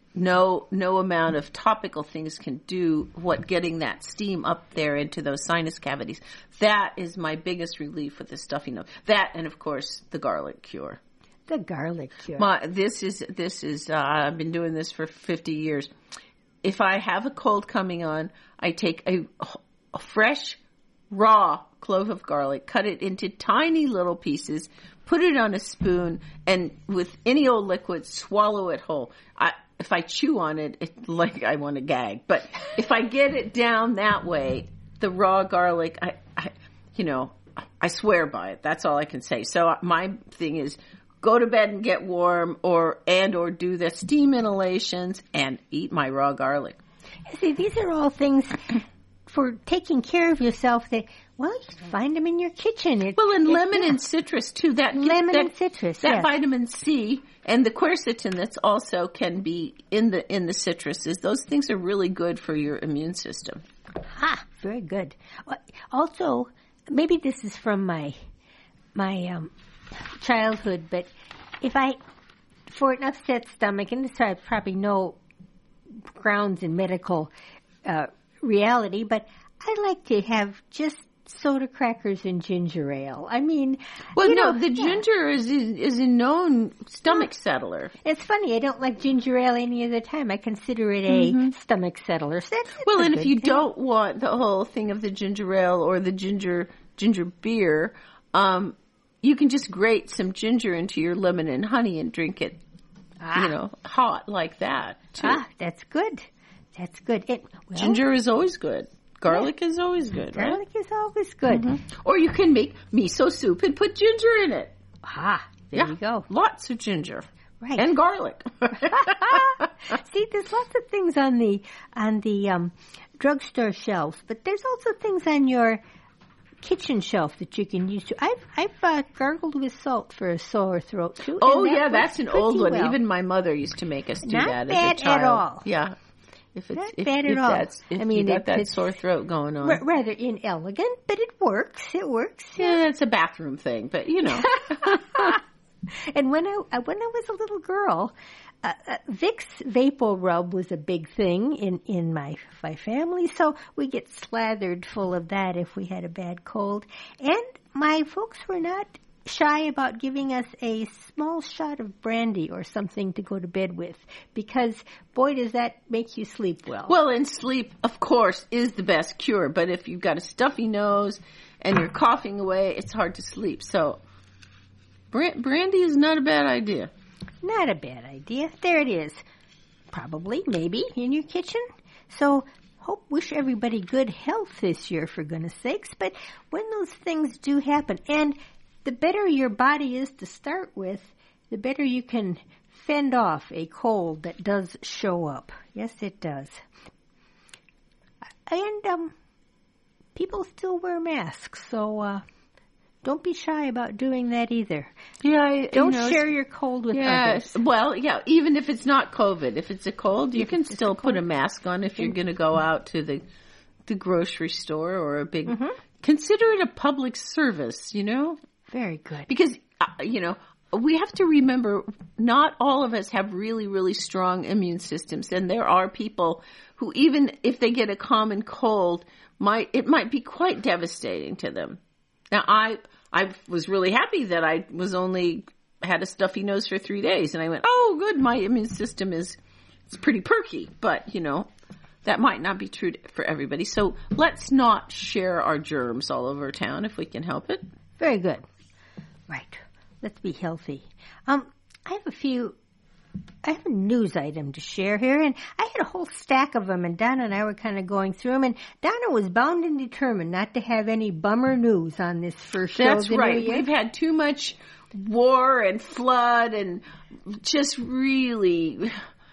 B: no no amount of topical things can do what getting that steam up there into those sinus cavities. That is my biggest relief with the stuffy nose. That, and of course, the garlic cure.
A: The garlic cure.
B: My, this is, this is, uh, I've been doing this for fifty years. If I have a cold coming on, I take a, a fresh, raw clove of garlic, cut it into tiny little pieces, put it on a spoon, and with any old liquid, swallow it whole. I, if I chew on it, it's like I want to gag. But if I get it down that way, the raw garlic, I, I, you know, I swear by it. That's all I can say. So my thing is, go to bed and get warm, or and or do the steam inhalations and eat my raw garlic.
A: See, these are all things for taking care of yourself that, well, you can find them in your kitchen. It,
B: well, and
A: it,
B: lemon
A: yeah.
B: and citrus, too. That
A: Lemon
B: that,
A: and citrus,
B: That
A: yes.
B: vitamin C and the quercetin that's also can be in the in the citruses. Those things are really good for your immune system.
A: Ah, very good. Also, maybe this is from my my um, childhood, but if I, for an upset stomach, and this has probably no grounds in medical uh, reality, but I like to have just soda crackers and ginger ale. I mean,
B: well,
A: you
B: no,
A: know,
B: the
A: yeah.
B: ginger is is a known stomach settler.
A: It's funny, I don't like ginger ale any other time. I consider it a
B: Mm-hmm.
A: stomach settler. So that's, that's
B: Well,
A: a
B: and
A: good
B: if you
A: thing.
B: don't want the whole thing of the ginger ale or the ginger ginger beer, um, you can just grate some ginger into your lemon and honey and drink it,
A: ah.
B: you know, hot like that, too.
A: Ah, that's good. That's good. It, well,
B: Ginger is always good. Garlic yeah. is always good, right?
A: Garlic is always good.
B: Mm-hmm. Or you can make miso soup and put ginger in it.
A: Ah, there
B: yeah.
A: you go.
B: Lots of ginger.
A: Right.
B: And garlic.
A: See, there's lots of things on the on the um, drugstore shelves, but there's also things on your kitchen shelf that you can use too. I've I've uh, gargled with salt for a sore throat too.
B: Oh
A: that
B: yeah, that's an old one.
A: well.
B: Even my mother used to make us do
A: Not
B: that
A: bad
B: as a child.
A: at all.
B: Yeah. If it's
A: Not
B: if,
A: bad
B: if
A: at all.
B: That's, if
A: I mean,
B: you got
A: it-
B: that
A: it's-
B: sore throat going on.
A: R- rather inelegant, but it works. It works.
B: Yeah, it's a bathroom thing, but you know.
A: And when I when I was a little girl, uh, uh, Vicks Vapor Rub was a big thing in in my my family. So we get slathered full of that if we had a bad cold. And my folks were not shy about giving us a small shot of brandy or something to go to bed with, because boy, does that make you sleep well.
B: Well, and sleep, of course, is the best cure. But if you've got a stuffy nose and you're coughing away, it's hard to sleep. So brandy is not a bad idea.
A: Not a bad idea. There it is. Probably, maybe, in your kitchen. So, hope, wish everybody good health this year, for goodness sakes. But when those things do happen, and the better your body is to start with, the better you can fend off a cold that does show up. Yes, it does. And um, people still wear masks, so uh, don't be shy about doing that either.
B: Yeah, I,
A: don't
B: you know,
A: share your cold with
B: yes.
A: others.
B: Well, yeah, even if it's not COVID, if it's a cold, you if can still a put a mask on if you're going to go out to the the grocery store or a big. Mm-hmm. Consider it a public service, you know.
A: Very good.
B: Because uh, you know. We have to remember not all of us have really, really strong immune systems. And there are people who, even if they get a common cold, might it might be quite devastating to them. Now, I I was really happy that I was only had a stuffy nose for three days. And I went, oh, good, my immune system is it's pretty perky. But, you know, that might not be true for everybody. So let's not share our germs all over town if we can help it.
A: Very good. Right. Let's be healthy. Um, I have a few, I have a news item to share here, and I had a whole stack of them, and Donna and I were kind of going through them, and Donna was bound and determined not to have any bummer news on this first show.
B: That's right. We've had too much war and flood and just really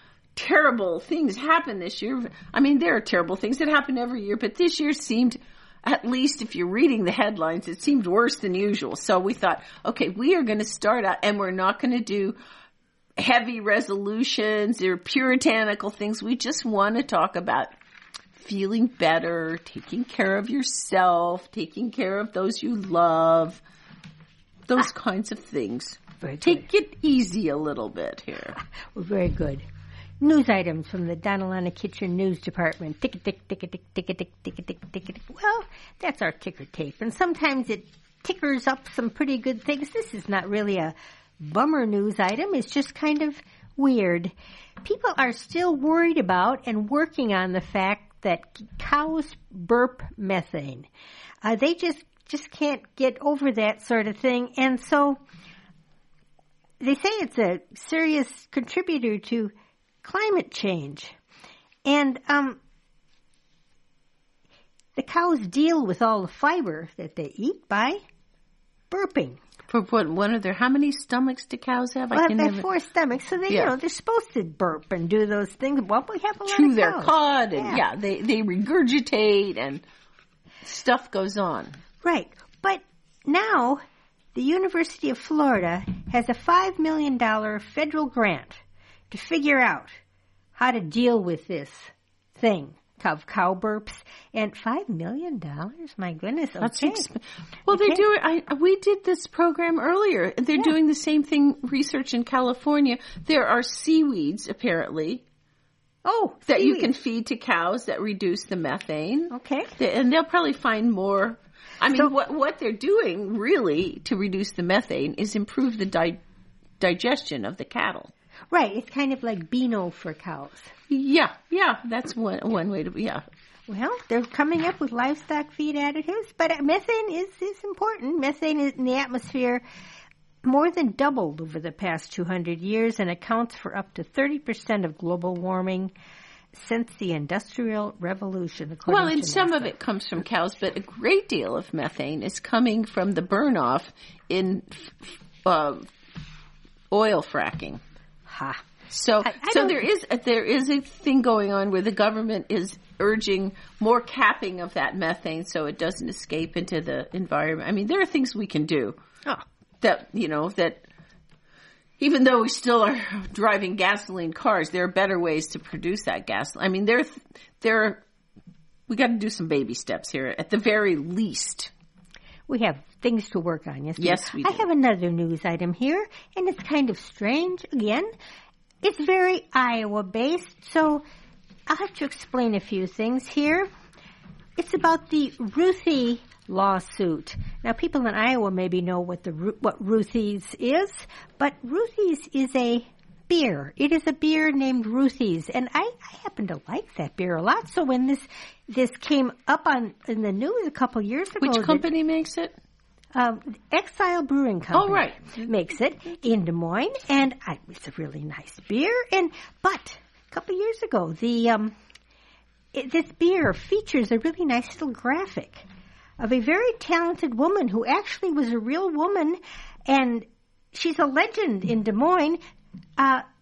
B: terrible things happen this year. I mean, there are terrible things that happen every year, but this year seemed... At least if you're reading the headlines, it seemed worse than usual. So we thought, okay, we are going to start out and we're not going to do heavy resolutions or puritanical things. We just want to talk about feeling better, taking care of yourself, taking care of those you love, those ah, kinds of things.
A: Very good.
B: Take it easy a little bit here.
A: Well, very good. News items from the Donalana Kitchen News Department. Tick, tick, tick, tick, tick, tick, tick, tick, tick, tick. Well, that's our ticker tape. And sometimes it tickers up some pretty good things. This is not really a bummer news item. It's just kind of weird. People are still worried about and working on the fact that cows burp methane. Uh, they just, just can't get over that sort of thing. And so they say it's a serious contributor to climate change. And um, the cows deal with all the fiber that they eat by burping.
B: For what, one of their, how many stomachs do cows have?
A: Well, they have four stomachs, so they, yeah. you know, they're supposed to burp and do those things. Well, we have a lot
B: Chew
A: of
B: their
A: cows.
B: cud, and yeah. yeah, they, they regurgitate, and stuff goes on.
A: Right. But now, the University of Florida has a five million dollars federal grant to figure out how to deal with this thing of cow burps. And five million dollars? My goodness. Okay.
B: That's exp- well,
A: okay.
B: they do it. I, we did this program earlier. They're yeah. doing the same thing, research in California. There are seaweeds, apparently.
A: Oh,
B: that
A: seaweeds.
B: You can feed to cows that reduce the methane.
A: Okay.
B: They, and they'll probably find more. I mean, so, what, what they're doing really to reduce the methane is improve the di- digestion of the cattle.
A: Right, it's kind of like Beano for cows.
B: Yeah, yeah, that's one one way to, yeah.
A: Well, they're coming up with livestock feed additives, but methane is, is important. Methane is in the atmosphere more than doubled over the past two hundred years and accounts for up to thirty percent of global warming since the Industrial Revolution.
B: Well, and some of it comes from cows, but a great deal of methane is coming from the burn-off in uh, oil fracking.
A: Ha.
B: So,
A: I, I
B: so there is there is a thing going on where the government is urging more capping of that methane so it doesn't escape into the environment. I mean, there are things we can do
A: oh.
B: that you know that even though we still are driving gasoline cars, there are better ways to produce that gas. I mean, there there we got to do some baby steps here at the very least.
A: We have things to work on, yes?
B: Yes, we do.
A: I have another news item here, and it's kind of strange. Again, it's very Iowa-based, so I'll have to explain a few things here. It's about the Ruthie lawsuit. Now, people in Iowa maybe know what the what Ruthie's is, but Ruthie's is a beer. It is a beer named Ruthie's, and I, I happen to like that beer a lot. So when this this came up on in the news a couple years ago,
B: which company that, makes it?
A: Um, Exile Brewing Company.
B: Oh, right,
A: makes it in Des Moines, and I, it's a really nice beer. And but a couple years ago, the um, it, this beer features a really nice little graphic of a very talented woman who actually was a real woman, and she's a legend in Des Moines. Uh,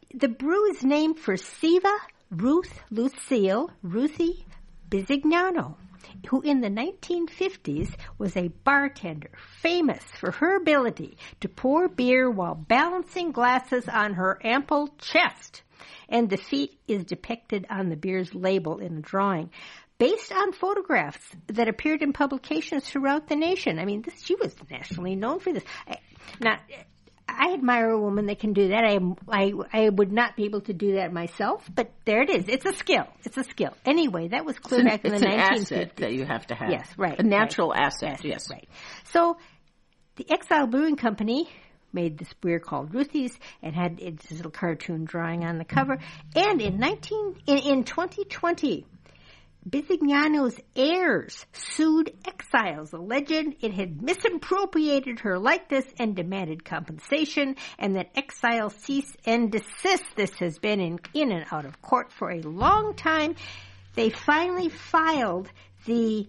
A: the brew is named for Siva Ruth Lucille Ruthie Bisignano, who in the nineteen fifties was a bartender famous for her ability to pour beer while balancing glasses on her ample chest. And the feat is depicted on the beer's label in a drawing, based on photographs that appeared in publications throughout the nation. I mean, this, she was nationally known for this. I, now, I admire a woman that can do that. I, I, I would not be able to do that myself, but there it is. It's a skill. It's a skill. Anyway, that was clear
B: it's
A: back
B: an,
A: in the nineteen fifties.
B: It's an asset that you have to have.
A: Yes, right.
B: A natural
A: right.
B: asset, yes.
A: Right. So the Exile Brewing Company made this beer called Ruthie's and had its little cartoon drawing on the cover. And in nineteen in, in twenty twenty, Bisignano's heirs sued Exiles, alleging it had misappropriated her likeness and demanded compensation, and that Exile cease and desist. This has been in, in and out of court for a long time. They finally filed the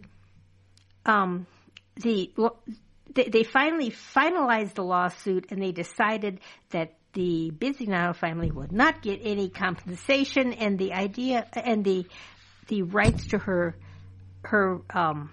A: um, the. They finally finalized the lawsuit, and they decided that the Bisignano family would not get any compensation, and the idea and the the rights to her her um,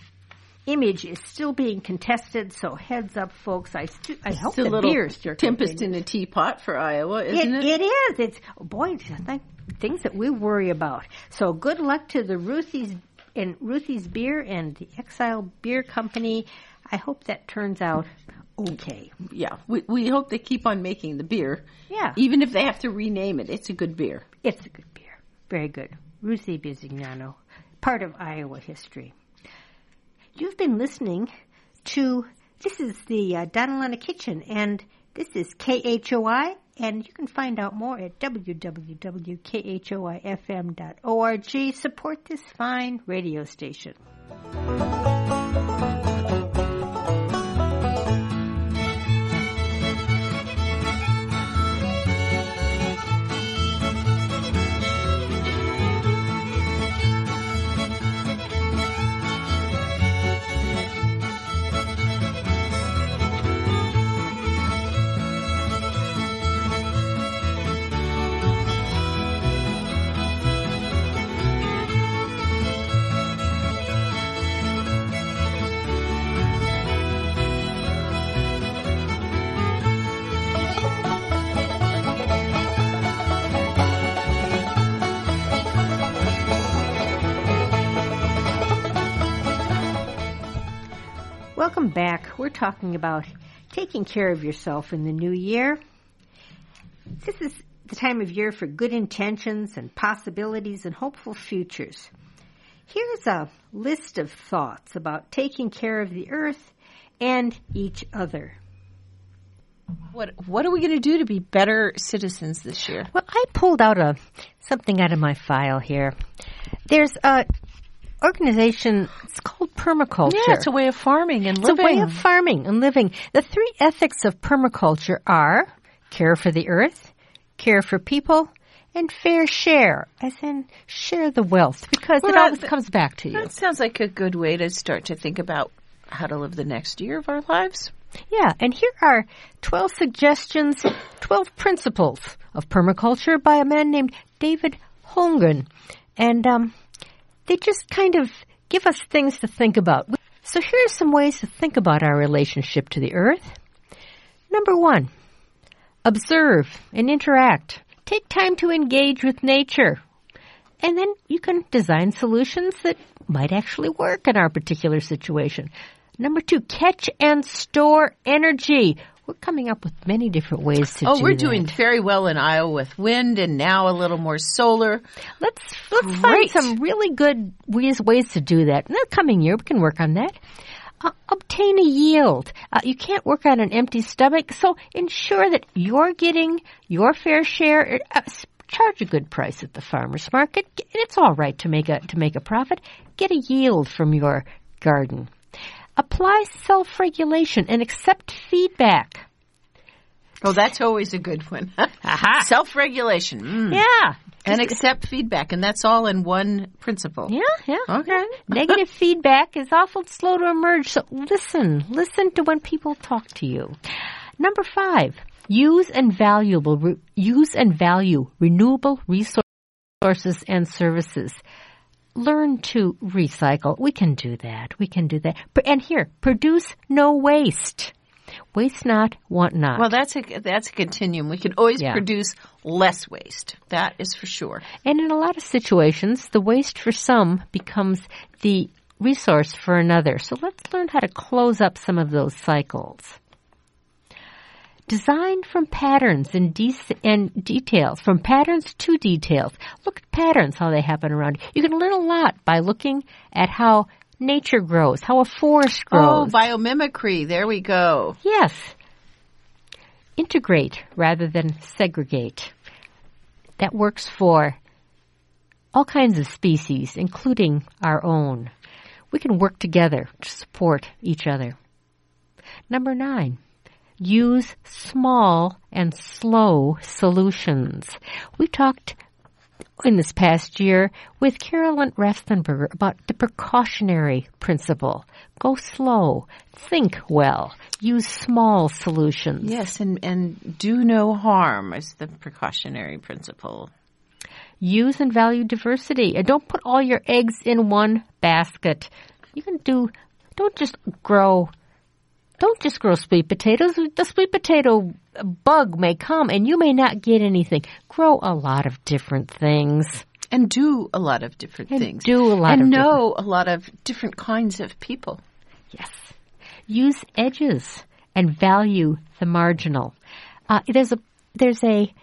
A: image is still being contested. So heads up, folks! I stu- I hope
B: it's
A: the
B: a little
A: beers are
B: tempest
A: continued.
B: in a teapot for Iowa, isn't it?
A: It, it is. It's boy, like things that we worry about. So good luck to the Ruthie's and Ruthie's Beer and the Exile Beer Company. I hope that turns out okay.
B: Yeah, we we hope they keep on making the beer.
A: Yeah.
B: Even if they have to rename it, it's a good beer.
A: It's a good beer. Very good. Ruthie Bisignano, part of Iowa history. You've been listening to, this is the uh, Donalana Kitchen, and this is K H O I, and you can find out more at w w w dot k h o i f m dot org. Support this fine radio station. Welcome back. We're talking about taking care of yourself in the new year. This is the time of year for good intentions and possibilities and hopeful futures. Here's a list of thoughts about taking care of the earth and each other.
C: What What are we going to do to be better citizens this year?
A: Well, I pulled out a something out of my file here. There's a organization, it's called permaculture.
C: Yeah, it's a way of farming and
A: it's
C: living.
A: It's a way of farming and living. The three ethics of permaculture are care for the earth, care for people, and fair share, as in share the wealth, because
C: well,
A: it always
C: that,
A: comes back to you.
C: That sounds like a good way to start to think about how to live the next year of our lives.
A: Yeah, and here are twelve suggestions, twelve principles of permaculture by a man named David Holmgren. And um, they just kind of give us things to think about. So here are some ways to think about our relationship to the earth. Number one, observe and interact. Take time to engage with nature. And then you can design solutions that might actually work in our particular situation. Number two, catch and store energy. We're coming up with many different ways to
C: oh,
A: do that.
C: Oh, we're doing very well in Iowa with wind and now a little more solar.
A: Let's let's find some really good ways, ways to do that. In the coming year, we can work on that. Uh, obtain a yield. Uh, you can't work on an empty stomach, so ensure that you're getting your fair share. Uh, charge a good price at the farmer's market. It's all right to make a to make a profit. Get a yield from your garden. Apply self-regulation and accept feedback.
C: Oh, that's always a good one.
A: Aha.
C: Self-regulation. Mm.
A: Yeah.
C: And accept feedback, and that's all in one principle.
A: Yeah, yeah.
C: Okay.
A: Negative feedback is awful slow to emerge, so listen. Listen to when people talk to you. Number five, Use and valuable re, use and value renewable resources and services. Learn to recycle. We can do that. We can do that. And here, produce no waste. Waste not, want not.
C: Well, that's a that's a continuum. We can always
A: Yeah.
C: produce less waste. That is for sure.
A: And in a lot of situations, the waste for some becomes the resource for another. So let's learn how to close up some of those cycles. Design from patterns and, de- and details, from patterns to details. Look at patterns, how they happen around you. You can learn a lot by looking at how nature grows, how a forest
C: Oh,
A: grows.
C: biomimicry. There we go.
A: Yes. Integrate rather than segregate. That works for all kinds of species, including our own. We can work together to support each other. Number nine, use small and slow solutions. We talked in this past year with Carolyn Rastenberger about the precautionary principle. Go slow, think well, use small solutions.
C: Yes, and, and do no harm is the precautionary principle.
A: Use and value diversity. And don't put all your eggs in one basket. You can do, don't just grow, don't just grow sweet potatoes. The sweet potato bug may come and you may not get anything. Grow a lot of different things.
C: And do a lot of different
A: And
C: things.
A: do a lot
C: and
A: of
C: know a lot of different kinds of people.
A: Yes. Use edges and value the marginal. Uh, there's a there's a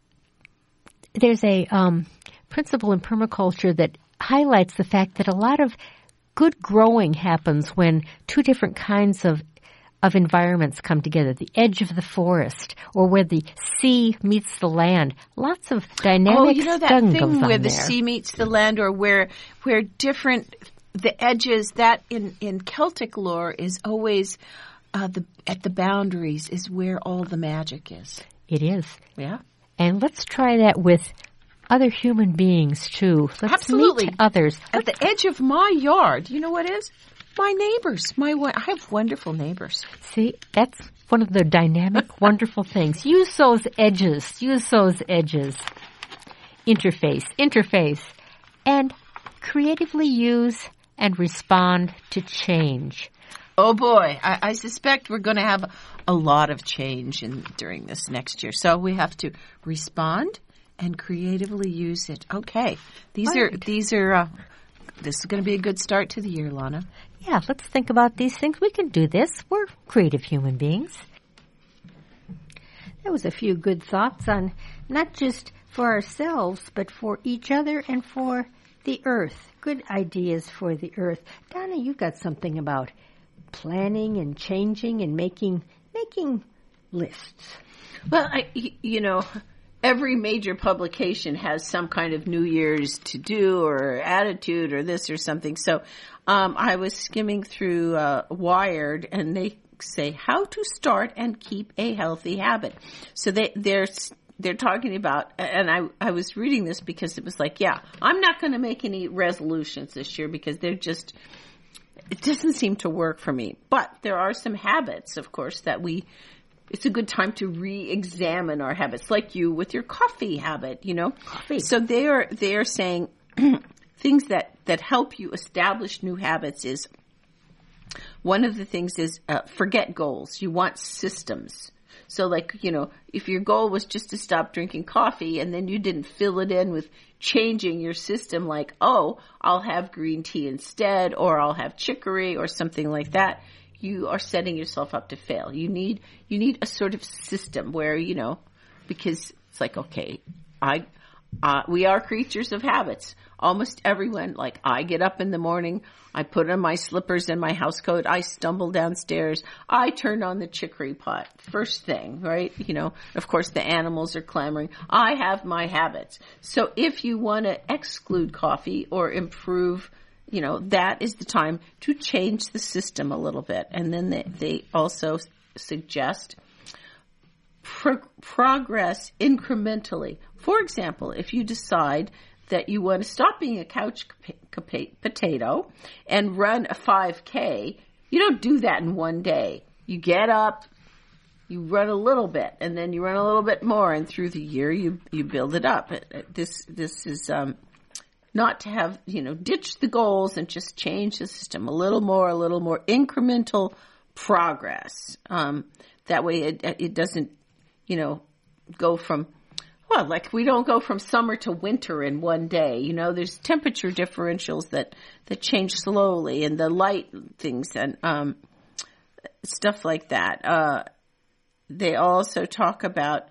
A: there's a um, principle in permaculture that highlights the fact that a lot of good growing happens when two different kinds of of environments come together. The edge of the forest, or where the sea meets the land. Lots of dynamic
C: Oh, you know that
A: stuff goes
C: thing
A: on
C: where the
A: there.
C: sea meets the land, or where where different the edges. That in in Celtic lore is always uh, the at the boundaries is where all the magic is.
A: It is.
C: Yeah,
A: And let's try that with other human beings, too. Let's
C: Absolutely.
A: meet others.
C: at the edge of my yard. You know what is? My neighbors. My wa- I have wonderful neighbors.
A: See, that's one of the dynamic, wonderful things. Use those edges. Use those edges. Interface, interface. And creatively use and respond to change.
C: Oh boy, I, I suspect we're going to have a lot of change in during this next year. So we have to respond and creatively use it. Okay, these are
A: Right.
C: these are. Uh, this is going to be a good start to the year, Lana.
A: Yeah, let's think about these things. We can do this. We're creative human beings. That was a few good thoughts on not just for ourselves, but for each other and for the earth. Good ideas for the earth. Donna, you got something about planning and changing and making making lists.
B: Well, I, y- you know, every major publication has some kind of New Year's to do or attitude or this or something. So um, I was skimming through uh, Wired, and they say how to start and keep a healthy habit. So they they're they're talking about, and I I was reading this because it was like, yeah, I'm not going to make any resolutions this year because they're just, it doesn't seem to work for me. But there are some habits, of course, that we, it's a good time to re-examine our habits, like you with your coffee habit, you know.
A: Coffee.
B: So they are they are saying things that, that help you establish new habits is, one of the things is uh, forget goals. You want systems. So like, you know, if your goal was just to stop drinking coffee and then you didn't fill it in with changing your system, like, oh, I'll have green tea instead, or I'll have chicory or something like that, you are setting yourself up to fail. You need, you need a sort of system where, you know, because it's like, okay, I, uh, we are creatures of habits. Almost everyone, like I get up in the morning, I put on my slippers and my house coat, I stumble downstairs, I turn on the chicory pot, first thing, right? You know, of course the animals are clamoring. I have my habits. So if you want to exclude coffee or improve, you know, that is the time to change the system a little bit. And then they, they also suggest pro- progress incrementally. For example, if you decide that you want to stop being a couch potato and run a five K, you don't do that in one day. You get up, you run a little bit, and then you run a little bit more, and through the year you you build it up. This this is um, not to have, you know, ditch the goals and just change the system a little more, a little more incremental progress. Um, that way it it doesn't, you know, go from, well, like we don't go from summer to winter in one day. You know, there's temperature differentials that, that change slowly, and the light things and um, stuff like that. Uh, they also talk about,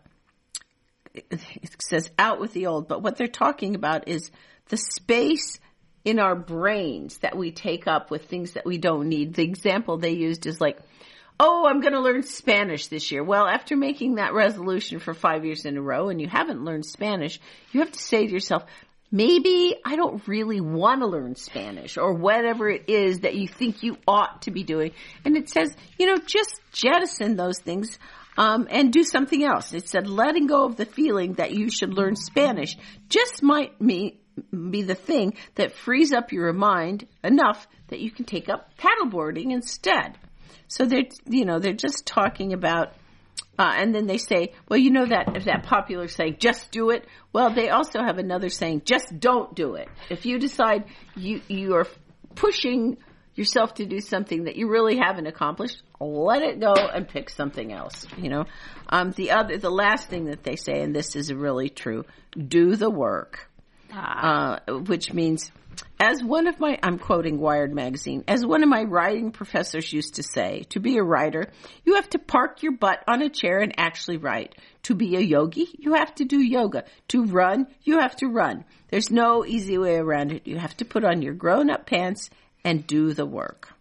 B: it says out with the old, but what they're talking about is the space in our brains that we take up with things that we don't need. The example they used is like, oh, I'm going to learn Spanish this year. Well, after making that resolution for five years in a row and you haven't learned Spanish, you have to say to yourself, maybe I don't really want to learn Spanish, or whatever it is that you think you ought to be doing. And it says, you know, just jettison those things um, and do something else. It said letting go of the feeling that you should learn Spanish just might mean be the thing that frees up your mind enough that you can take up paddleboarding instead. So they're, you know, they're just talking about, uh, and then they say, well, you know that, that popular saying, just do it. Well, they also have another saying, just don't do it. If you decide you, you are pushing yourself to do something that you really haven't accomplished, let it go and pick something else, you know. Um, the other, the last thing that they say, and this is really true, do the work. Uh, which means, as one of my, I'm quoting Wired magazine, as one of my writing professors used to say, to be a writer, you have to park your butt on a chair and actually write. To be a yogi, you have to do yoga. To run, you have to run. There's no easy way around it. You have to put on your grown-up pants and do the work.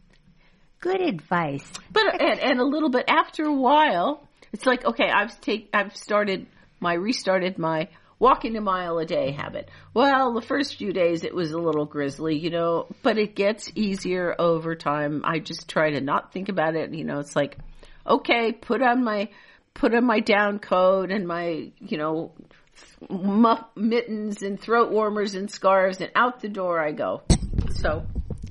A: Good advice.
B: But, and, and a little bit after a while, it's like, okay, I've take, I've started my, restarted my walking a mile a day habit. Well, the first few days it was a little grisly, you know, but it gets easier over time. I just try to not think about it. You know, it's like, okay, put on my, put on my down coat and my, you know, muff, mittens and throat warmers and scarves, and out the door I go. So.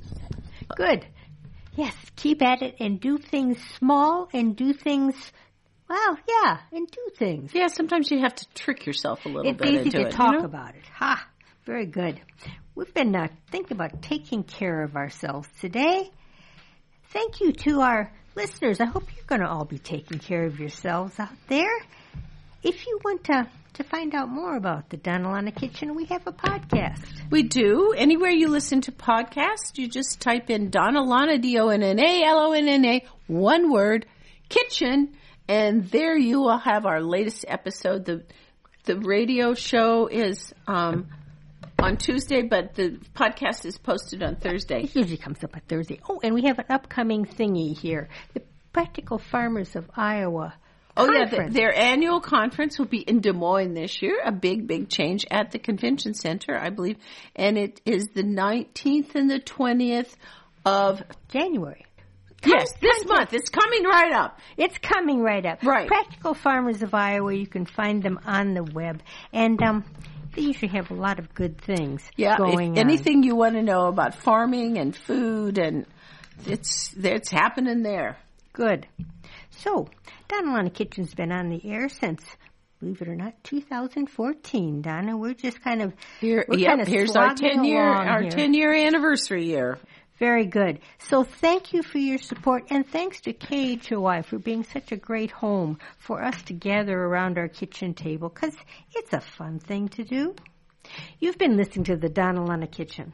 A: Good. Yes, keep at it and do things small and do things, well, yeah, and do things.
B: Yeah, sometimes you have to trick yourself a little
A: it's
B: bit
A: into
B: it.
A: It's easy to
B: it,
A: talk
B: you know?
A: about it. Ha! Very good. We've been uh, thinking about taking care of ourselves today. Thank you to our listeners. I hope you're going to all be taking care of yourselves out there. If you want to, to find out more about the Donna Lana Kitchen, we have a podcast.
B: We do. Anywhere you listen to podcasts, you just type in Donna Lana, D O N N A L O N N A, one word, kitchen, and there you will have our latest episode. The the radio show is um, on Tuesday, but the podcast is posted on Thursday.
A: It usually comes up on Thursday. Oh, and we have an upcoming thingy here. The Practical Farmers of Iowa
B: Oh,
A: conference.
B: yeah. The, their annual conference will be in Des Moines this year. A big, big change at the convention center, I believe. And it is the nineteenth and the twentieth of
A: January.
B: Yes, this month. It's coming right up.
A: It's coming right up.
B: Right.
A: Practical Farmers of Iowa, you can find them on the web. And um, they usually have a lot of good things
B: yeah,
A: going
B: if
A: on.
B: Anything you want to know about farming and food, and it's it's happening there.
A: Good. So, Donna Lana Kitchen's been on the air since, believe it or not, two thousand fourteen. Donna, we're just kind of
B: here.
A: We're
B: Yep,
A: kind of
B: here's our ten year our
A: here.
B: ten year anniversary year.
A: Very good. So thank you for your support, and thanks to K H O I for being such a great home for us to gather around our kitchen table, because it's a fun thing to do. You've been listening to the Donna Lana Kitchen.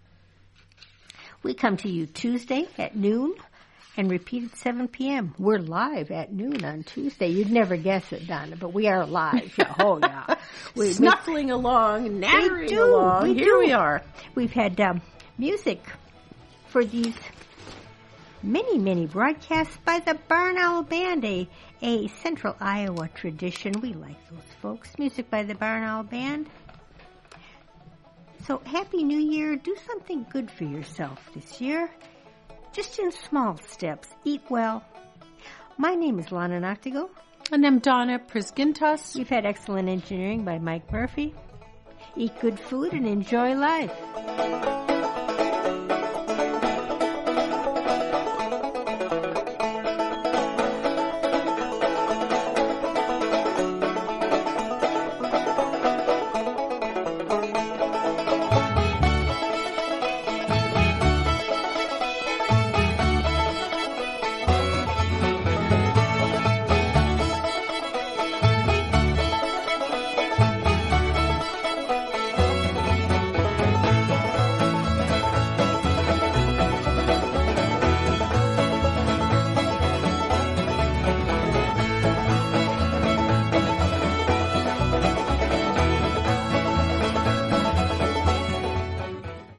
A: We come to you Tuesday at noon and repeat at seven p.m. We're live at noon on Tuesday. You'd never guess it, Donna, but we are live. Yeah, oh, yeah.
B: We, Snuffling we, along, nattering
A: we do,
B: along.
A: We
B: Here
A: do.
B: we are.
A: We've had um, music for these many, many broadcasts by the Barn Owl Band, a, a Central Iowa tradition. We like those folks. Music by the Barn Owl Band. So, Happy New Year. Do something good for yourself this year. Just in small steps. Eat well. My name is Lana Noctigal.
B: And I'm Donna Priskintas.
A: You've had excellent engineering by Mike Murphy. Eat good food and enjoy life.